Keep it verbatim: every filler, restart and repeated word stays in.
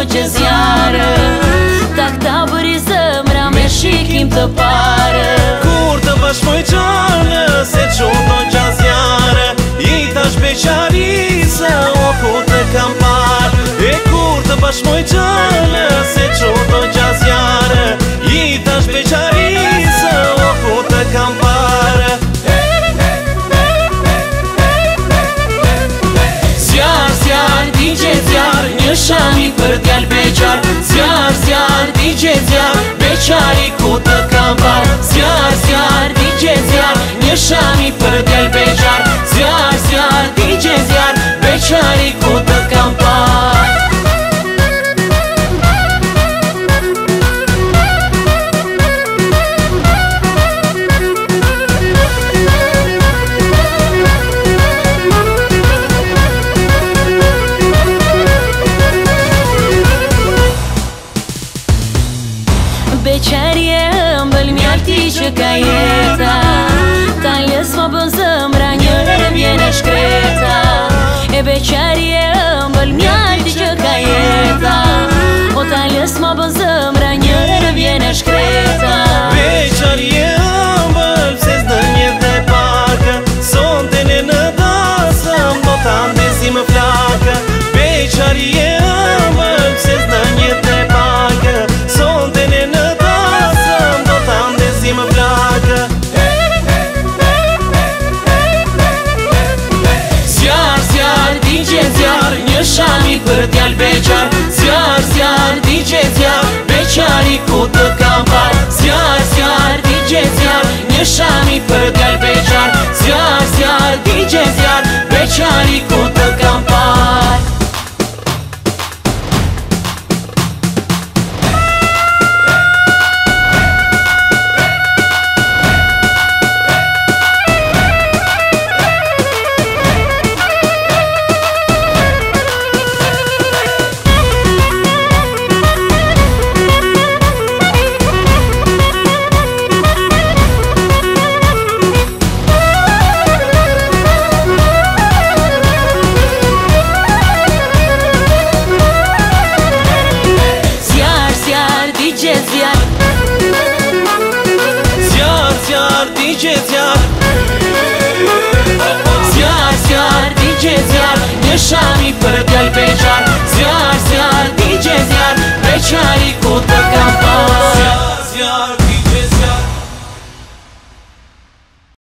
që zjarë, ta këta bëri zëmra me shikim të parë. Kur të bashmoj qanë, se qonë do gja zjarë, i tash beqari se o ku të kam parë. E kur të bashmoj qanë, se qonë do gja zjarë, i tash beqari se o ku të kam parë. Zjarë, zjarë, digje zjarë, një shami për djallë beqar. Zjarë, zjarë, digje zjarë, beqari ku të kam parë. Zjarë, zjarë, digje zjarë, një shami për djallë beqar. Zjarë, zjarë, digje zjarë, beqari ku të kam parë. Beqarje ëmbël mjalti që ka jeta, taljes më bën zëmra njërë vjene shkreta. E beqarje ëmbël mjalti që ka jeta, o taljes më bën zëmra njërë vjene shkreta. Beqarje ëmbël pse s'dë njët dhe pakë, sonte në në dasëm do t'andesi më flakë. Beqarje ëmbël pse s'dë njët dhe pakë, sonte në në dasëm do t'andesi më flakë. Zjarë, zjarë, digje zjarë, një shami për djallë beqar. Zjarë, zjarë, digje zjarë, beqari ku të kam parë. Zjarë, zjarë, digje zjarë, një shami për djallë beqar. Zjarë, zjarë, digje zjarë, beqari ku të kam parë. Zjarë, zjarë, digje zjarë, Zjarë, zjarë, digje zjarë, një shami për djallë